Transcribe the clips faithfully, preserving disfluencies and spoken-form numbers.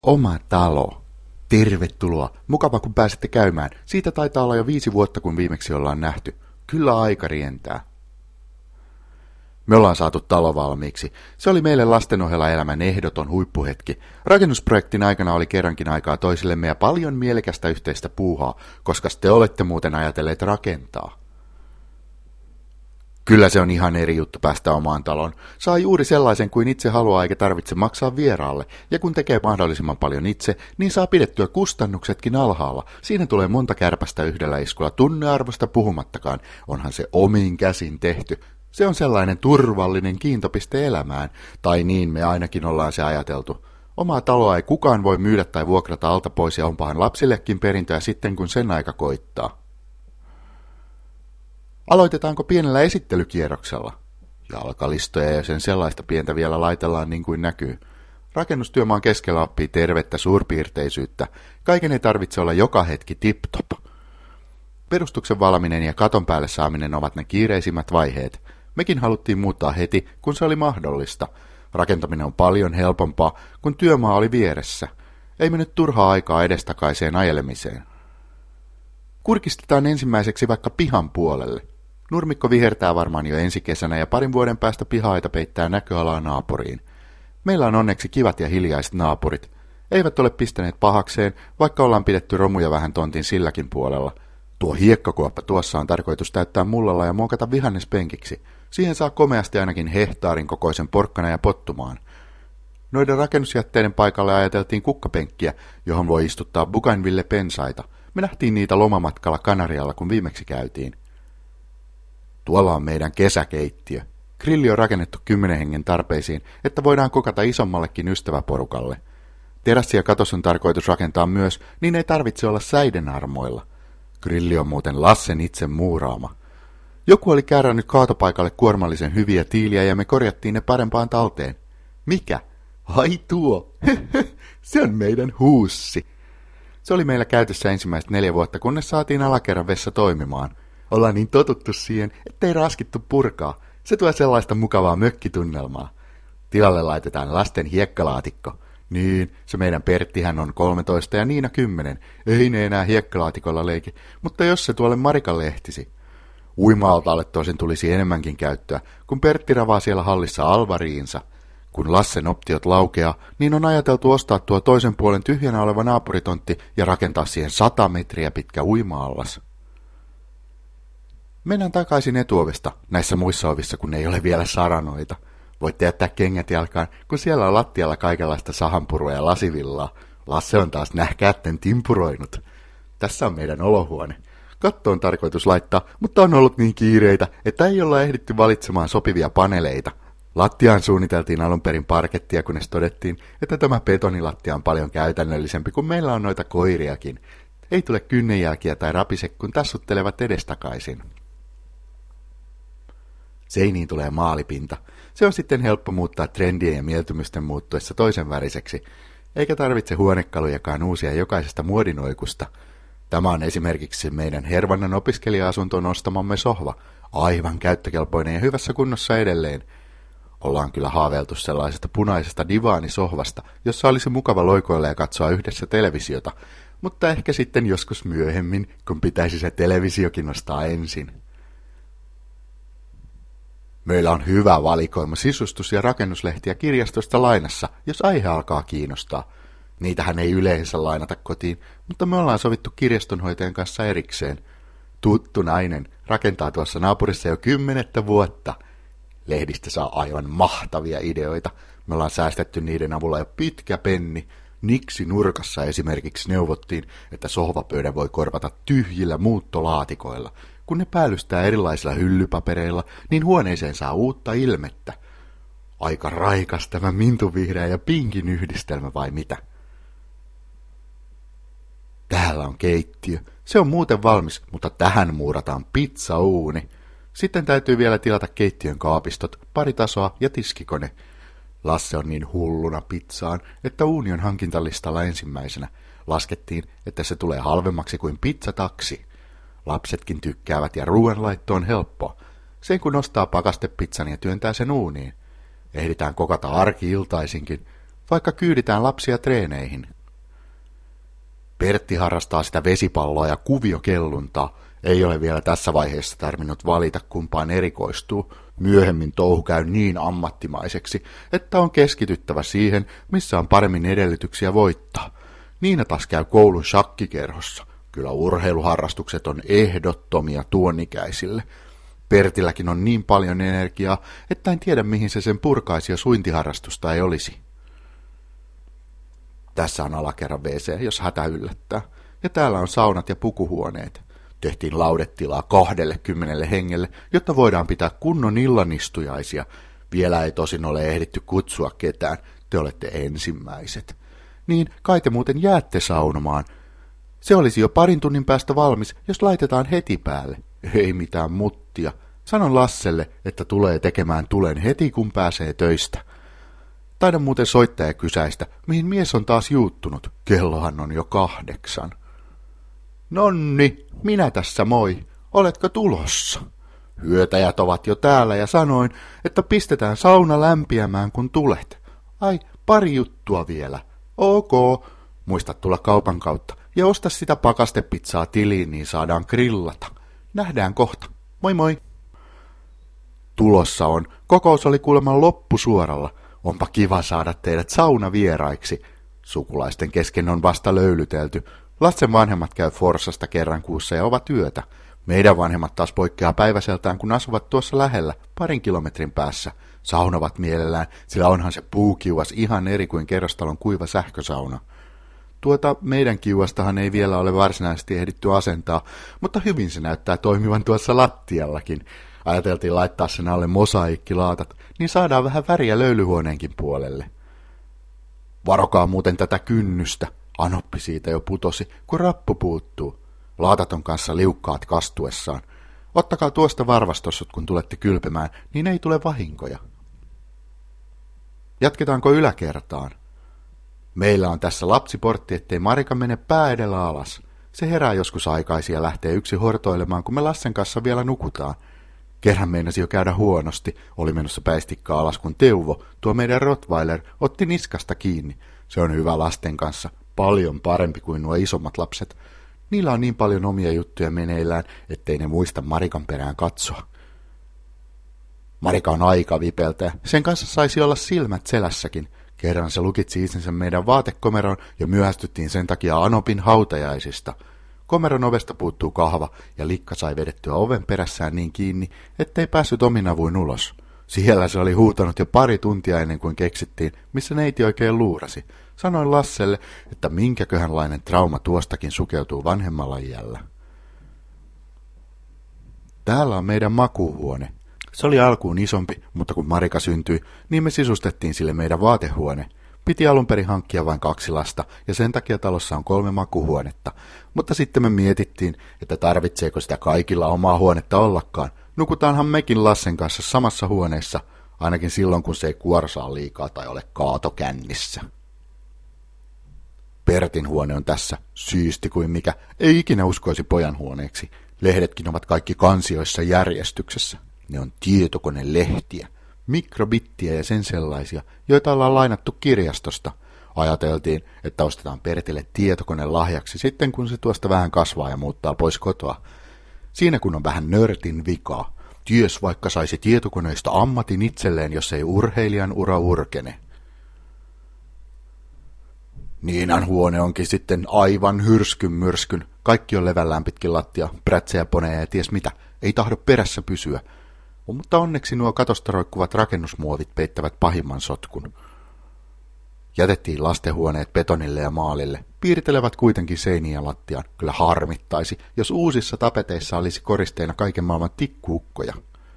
Oma talo. Tervetuloa. Mukava kun pääsitte käymään. Siitä taitaa olla jo viisi vuotta kun viimeksi ollaan nähty. Kyllä aika rientää. Me ollaan saatu talo valmiiksi. Se oli meille lasten ohella elämän ehdoton huippuhetki. Rakennusprojektin aikana oli kerrankin aikaa toisillemme ja paljon mielekästä yhteistä puuhaa, koska te olette muuten ajatelleet rakentaa. Kyllä se on ihan eri juttu päästä omaan taloon. Saa juuri sellaisen kuin itse haluaa eikä tarvitse maksaa vieraalle. Ja kun tekee mahdollisimman paljon itse, niin saa pidettyä kustannuksetkin alhaalla. Siinä tulee monta kärpästä yhdellä iskulla, tunnearvosta puhumattakaan. Onhan se omin käsin tehty. Se on sellainen turvallinen kiintopiste elämään. Tai niin me ainakin ollaan se ajateltu. Omaa taloa ei kukaan voi myydä tai vuokrata alta pois ja onpahan lapsillekin perintöä sitten kun sen aika koittaa. Aloitetaanko pienellä esittelykierroksella? Jalkalistoja ja sen sellaista pientä vielä laitellaan niin kuin näkyy. Rakennustyömaan keskellä oppii tervettä suurpiirteisyyttä. Kaiken ei tarvitse olla joka hetki tip-top. Perustuksen valminen ja katon päälle saaminen ovat ne kiireisimmät vaiheet. Mekin haluttiin muuttaa heti, kun se oli mahdollista. Rakentaminen on paljon helpompaa, kun työmaa oli vieressä. Ei mennyt turhaa aikaa edestakaiseen ajelemiseen. Kurkistetaan ensimmäiseksi vaikka pihan puolelle. Nurmikko vihertää varmaan jo ensi kesänä ja parin vuoden päästä piha-aita peittää näköalaa naapuriin. Meillä on onneksi kivat ja hiljaiset naapurit. Eivät ole pistäneet pahakseen, vaikka ollaan pidetty romuja vähän tontin silläkin puolella. Tuo hiekkakuoppa tuossa on tarkoitus täyttää mullalla ja muokata vihannespenkiksi. Siihen saa komeasti ainakin hehtaarin kokoisen porkkana ja pottumaan. Noiden rakennusjätteiden paikalle ajateltiin kukkapenkkiä, johon voi istuttaa bougainville-pensaita. Me nähtiin niitä lomamatkalla Kanarialla, kun viimeksi käytiin. Tuolla on meidän kesäkeittiö. Grilli on rakennettu kymmenen hengen tarpeisiin, että voidaan kokata isommallekin ystäväporukalle. Terassi ja katos on tarkoitus rakentaa myös, niin ei tarvitse olla säiden armoilla. Grilli on muuten Lassen itse muuraama. Joku oli käärännyt kaatopaikalle kuormallisen hyviä tiiliä ja me korjattiin ne parempaan talteen. Mikä? Ai tuo! Se on meidän huussi. Se oli meillä käytössä ensimmäiset neljä vuotta, kunnes saatiin alakerran vessa toimimaan. Ollaan niin totuttu siihen, ettei raskittu purkaa. Se tuo sellaista mukavaa mökkitunnelmaa. Tilalle laitetaan lasten hiekkalaatikko. Niin, se meidän Perttihän on kolmetoista ja Niina kymmenen. Ei ne enää hiekkalaatikolla leiki, mutta jos se tuolle Marikalle ehtisi. Uima-altaalle tosin tulisi enemmänkin käyttöä, kun Pertti ravaa siellä hallissa alvariinsa. Kun Lassen optiot laukeaa, niin on ajateltu ostaa tuo toisen puolen tyhjänä oleva naapuritontti ja rakentaa siihen sata metriä pitkä uima-allas. Mennään takaisin etuovesta, näissä muissa ovissa, kun ei ole vielä saranoita. Voitte jättää kengät jalkaan, kun siellä on lattialla kaikenlaista sahanpurua ja lasivillaa. Lasse on taas nähkäätten timpuroinut. Tässä on meidän olohuone. Katto on tarkoitus laittaa, mutta on ollut niin kiireitä, että ei olla ehditty valitsemaan sopivia paneleita. Lattiaan suunniteltiin alun perin parkettia, kunnes todettiin, että tämä betonilattia on paljon käytännöllisempi, kun meillä on noita koiriakin. Ei tule kynnenjälkiä tai rapise, kun tassuttelevat edestakaisin. Seiniin tulee maalipinta. Se on sitten helppo muuttaa trendien ja mieltymysten muuttuessa toisen väriseksi, eikä tarvitse huonekalujakaan uusia jokaisesta muodinoikusta. Tämä on esimerkiksi meidän Hervannan opiskelija-asuntoon ostamamme sohva, aivan käyttökelpoinen ja hyvässä kunnossa edelleen. Ollaan kyllä haaveiltu sellaisesta punaisesta divaanisohvasta, jossa olisi mukava loikoilla ja katsoa yhdessä televisiota, mutta ehkä sitten joskus myöhemmin, kun pitäisi se televisiokin nostaa ensin. Meillä on hyvä valikoima sisustus- ja rakennuslehtiä kirjastosta lainassa, jos aihe alkaa kiinnostaa. Niitähän ei yleensä lainata kotiin, mutta me ollaan sovittu kirjastonhoitajan kanssa erikseen. Tuttu nainen rakentaa tuossa naapurissa jo kymmenettä vuotta. Lehdistä saa aivan mahtavia ideoita. Me ollaan säästetty niiden avulla jo pitkä penni. Niksi nurkassa esimerkiksi neuvottiin, että sohvapöydän voi korvata tyhjillä muuttolaatikoilla. Kun ne päällystää erilaisilla hyllypapereilla, niin huoneeseen saa uutta ilmettä. Aika raikas tämä mintuvihreä ja pinkin yhdistelmä vai mitä? Täällä on keittiö. Se on muuten valmis, mutta tähän muurataan pizzauuni. Sitten täytyy vielä tilata keittiön kaapistot, pari tasoa ja tiskikone. Lasse on niin hulluna pizzaan, että uuni on hankintalistalla ensimmäisenä. Laskettiin, että se tulee halvemmaksi kuin pizzataksi. Lapsetkin tykkäävät ja ruoanlaitto on helppoa. Sen kun nostaa pakastepizzan ja työntää sen uuniin. Ehditään kokata arki-iltaisinkin. vaikka kyyditään lapsia treeneihin. Pertti harrastaa sitä vesipalloa ja kuviokelluntaa. Ei ole vielä tässä vaiheessa tarvinnut valita, kumpaan erikoistuu. Myöhemmin touhu käy niin ammattimaiseksi, että on keskityttävä siihen, missä on paremmin edellytyksiä voittaa. Niina taas käy koulun shakkikerhossa. Kyllä urheiluharrastukset on ehdottomia tuonikäisille. Pertilläkin on niin paljon energiaa, että en tiedä mihin se sen purkaisi, jos uintiharrastusta ei olisi. Tässä on alakerran wc, jos hätä yllättää. Ja täällä on saunat ja pukuhuoneet. Tehtiin laudetilaa kahdelle kymmenelle hengelle, jotta voidaan pitää kunnon illanistujaisia. Vielä ei tosin ole ehditty kutsua ketään, te olette ensimmäiset. Niin kai te muuten jäätte saunomaan. Se olisi jo parin tunnin päästä valmis, jos laitetaan heti päälle. Ei mitään muttia. Sanon Lasselle, että tulee tekemään tulen heti kun pääsee töistä. Taidan muuten soittaa ja kysäistä, mihin mies on taas juuttunut. Kellohan on jo kahdeksan. Nonni, minä tässä moi. Oletko tulossa? Hyötäjät ovat jo täällä ja sanoin, että pistetään sauna lämpiämään kun tulet. Ai, pari juttua vielä. Ok, muista tulla kaupan kautta ja osta sitä pakastepizzaa tiliin, niin saadaan grillata. Nähdään kohta. Moi moi. Tulossa on. Kokous oli kuulemma loppusuoralla. Onpa kiva saada teidät saunavieraiksi. Sukulaisten kesken on vasta löylytelty. Lasten vanhemmat käy Forsasta kerran kuussa ja ovat yötä. Meidän vanhemmat taas poikkeaa päiväseltään, kun asuvat tuossa lähellä, parin kilometrin päässä. Saunovat mielellään, sillä onhan se puukiuas ihan eri kuin kerrostalon kuiva sähkösauna. Tuota meidän kiuastahan ei vielä ole varsinaisesti ehditty asentaa, mutta hyvin se näyttää toimivan tuossa lattiallakin. Ajateltiin laittaa sen alle mosaiikkilaatat, niin saadaan vähän väriä löylyhuoneenkin puolelle. Varokaa muuten tätä kynnystä. Anoppi siitä jo putosi, kun rappu puuttuu. Laatat on kanssa liukkaat kastuessaan. Ottakaa tuosta varvastossut, kun tulette kylpemään, niin ei tule vahinkoja. Jatketaanko yläkertaan? Meillä on tässä lapsiportti, ettei Marika mene pää edellä alas. Se herää joskus aikaisin ja lähtee yksi hortoilemaan, kun me Lassen kanssa vielä nukutaan. Kerran meinasi jo käydä huonosti, oli menossa päistikkaa alas, kun Teuvo, tuo meidän Rottweiler, otti niskasta kiinni. Se on hyvä lasten kanssa, paljon parempi kuin nuo isommat lapset. Niillä on niin paljon omia juttuja meneillään, ettei ne muista Marikan perään katsoa. Marika on aika vipeltä, sen kanssa saisi olla silmät selässäkin. Kerran se lukitsi itsensä meidän vaatekomeroon ja myöhästyttiin sen takia Anopin hautajaisista. Komeron ovesta puuttuu kahva ja likka sai vedettyä oven perässään niin kiinni, ettei päässyt omin avuin ulos. Siellä se oli huutanut jo pari tuntia ennen kuin keksittiin, missä neiti oikein luurasi. Sanoin Lasselle, että minkäköhänlainen trauma tuostakin sukeutuu vanhemmalla iällä. Täällä on meidän makuuhuone. Se oli alkuun isompi, mutta kun Marika syntyi, niin me sisustettiin sille meidän vaatehuone. Piti alun perin hankkia vain kaksi lasta, ja sen takia talossa on kolme makuuhuonetta. Mutta sitten me mietittiin, että tarvitseeko sitä kaikilla omaa huonetta ollakaan. Nukutaanhan mekin Lassen kanssa samassa huoneessa, ainakin silloin kun se ei kuorsaa liikaa tai ole kaatokännissä. Pertin huone on tässä, siisti kuin mikä, ei ikinä uskoisi pojan huoneeksi. Lehdetkin ovat kaikki kansioissa järjestyksessä. Ne on tietokonelehtiä, mikrobittiä ja sen sellaisia, joita ollaan lainattu kirjastosta. Ajateltiin, että ostetaan Pertille tietokone lahjaksi sitten, kun se tuosta vähän kasvaa ja muuttaa pois kotoa. Siinä kun on vähän nörtin vikaa. Ties vaikka saisi tietokoneista ammatin itselleen, jos ei urheilijan ura urkene. Niinan huone onkin sitten aivan hyrskyn myrskyn. Kaikki on levällään pitkin lattia, prätsejä, poneja ja ties mitä. Ei tahdo perässä pysyä. Mutta onneksi nuo katosta roikkuvat rakennusmuovit peittävät pahimman sotkun. Jätettiin lastenhuoneet betonille ja maalille. Piirtelevät kuitenkin seiniä ja lattiaan. Kyllä harmittaisi, jos uusissa tapeteissa olisi koristeina kaiken maailman tikkuukkoja.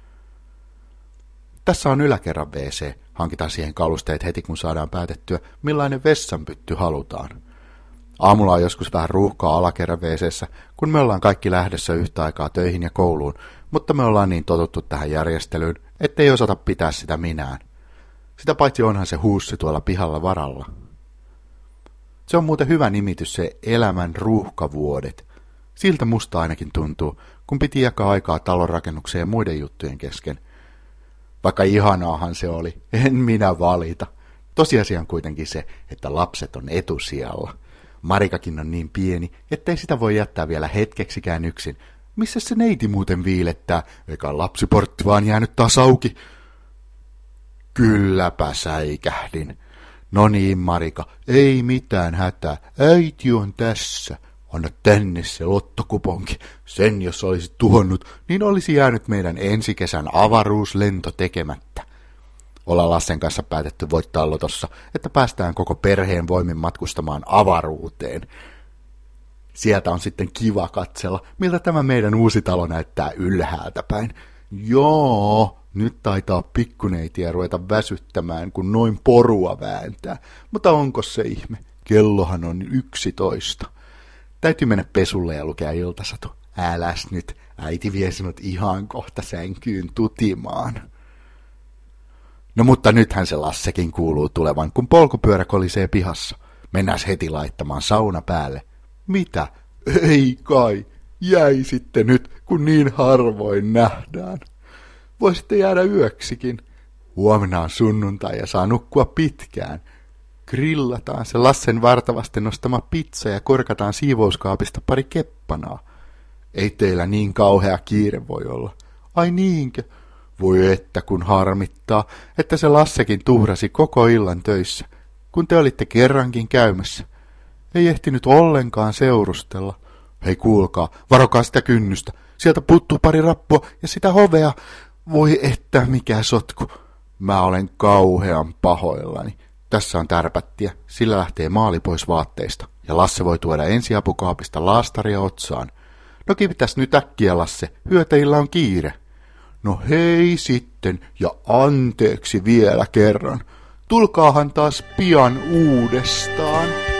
Tässä on yläkerran wc. Hankitaan siihen kalusteet heti, kun saadaan päätettyä, millainen vessanpytty halutaan. Aamulla on joskus vähän ruuhkaa alakerran wc:ssä, kun me ollaan kaikki lähdössä yhtä aikaa töihin ja kouluun, mutta me ollaan niin totuttu tähän järjestelyyn, ettei osata pitää sitä minään. Sitä paitsi onhan se huussi tuolla pihalla varalla. Se on muuten hyvä nimitys, se elämän ruuhkavuodet. Siltä musta ainakin tuntuu, kun piti jakaa aikaa talonrakennukseen ja muiden juttujen kesken. Vaikka ihanaahan se oli, en minä valita. Tosiasia on kuitenkin se, että lapset on etusijalla. Marikakin on niin pieni, ettei sitä voi jättää vielä hetkeksikään yksin. Missä se neiti muuten viilettää, eikä lapsiportti vaan jäänyt taas auki? Kylläpä säikähdin. No niin, Marika, ei mitään hätää. Äiti on tässä. Anna tänne se lottokuponki. Sen jos olisi tuhonnut, niin olisi jäänyt meidän ensi kesän avaruuslento tekemättä. Ollaan Lassen kanssa päätetty voittaa lotossa, että päästään koko perheen voimin matkustamaan avaruuteen. Sieltä on sitten kiva katsella, miltä tämä meidän uusi talo näyttää ylhäältä päin. Joo, nyt taitaa pikkuneitiä ruveta väsyttämään, kun noin porua vääntää. Mutta onko se ihme? Kellohan on yksitoista. Täytyy mennä pesulle ja lukea iltasatu. Äläs nyt, äiti vie sinut ihan kohta sänkyyn tutimaan. No mutta nythän se Lassekin kuuluu tulevan, kun polkupyörä kolisee pihassa. Mennään heti laittamaan sauna päälle. Mitä? Ei kai. Jäi sitten nyt, kun niin harvoin nähdään. Voisitte jäädä yöksikin. Huomenna on sunnuntai ja saa nukkua pitkään. Grillataan se Lassen vartavasti nostama pizza ja korkataan siivouskaapista pari keppanaa. Ei teillä niin kauhea kiire voi olla. Ai niinkö? Voi että kun harmittaa, että se Lassekin tuhrasi koko illan töissä, kun te olitte kerrankin käymässä. Ei ehtinyt ollenkaan seurustella. Hei kuulkaa, varokaa sitä kynnystä. Sieltä puuttuu pari rappua ja sitä hovea. Voi että mikä sotku. Mä olen kauhean pahoillani. Tässä on tärpättiä, sillä lähtee maali pois vaatteista. Ja Lasse voi tuoda ensiapukaapista laastaria otsaan. No kivitäs nyt äkkiä, Lasse, hyöteillä on kiire. No hei sitten, ja anteeksi vielä kerran. Tulkaahan taas pian uudestaan.